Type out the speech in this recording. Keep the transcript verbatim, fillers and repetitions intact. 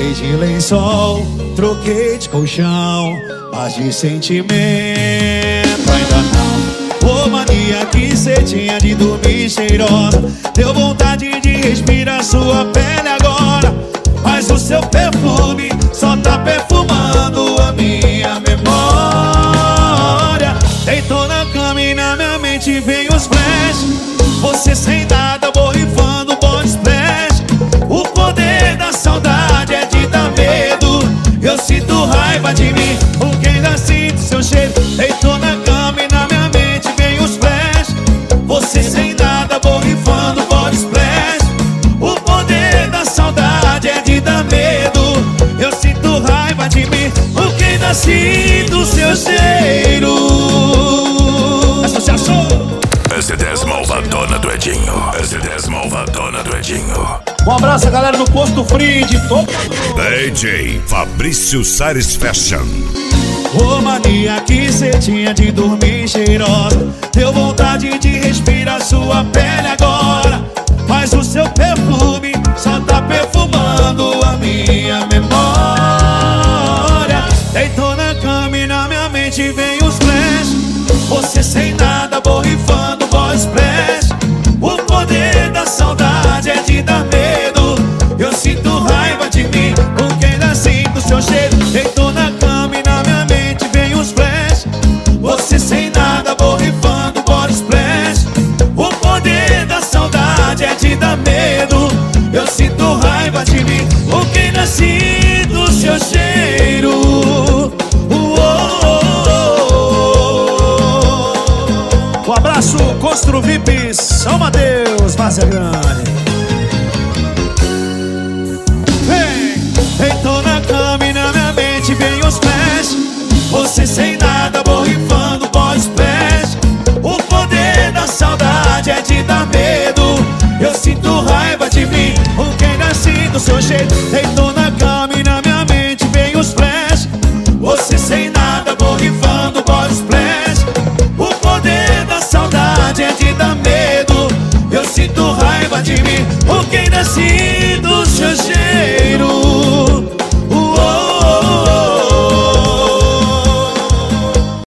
Troquei de lençol, troquei de colchão, mas de sentimento ainda não. Ô mania que cê tinha de dormir cheirosa, deu vontade de respirar sua pele agora. Mas o seu perfume só tá perfumando a minha memória. Deitou na cama e na minha mente vem os flashes. Você sem nada, borrifando body splash. O poder da saudade é de dar medo. Eu sinto raiva de mim, porque ainda sinto seu cheiro. Deitou na cama e na minha mente vem os flashes. Você sem nada, borrifando body splash. O poder da saudade é de dar medo. Eu sinto raiva de mim, porque ainda sinto seu cheiro. Essa se achou? S dez malvadona do Edinho. S dez malvadona do Edinho. Um abraço, galera, do Posto Free de todo D J Fabrício Sares Fashion. Ô mania que cê tinha de dormir cheirosa, deu vontade de respirar sua pele agora. Mas o seu perfume só tá perfumando a minha memória. Deitou na cama e na minha mente vem os flash. Você sem nada, borrifando body splash. O poder da saudade é de dar medo. Eu sinto raiva de mim, porque ainda sinto seu cheiro. Deitou na cama e na minha mente vem os flash. Você sem nada, borrifando body splash. O poder da saudade é de dar medo. Eu sinto raiva de mim, porque ainda sinto seu cheiro. Um abraço, Constru V I P, São Mateus, Várzea Grande. Vem, deitou na cama e na minha mente vem os flash. Você sem nada, borrifando body splash. O poder da saudade é de dar medo. Eu sinto raiva de mim, porque ainda sinto seu cheiro. Deitou na cama e na minha mente vem os flash. Você sem nada, borrifando body splash. O poder da saudade é de dar medo. Eu sinto raiva de mim, porque ainda sinto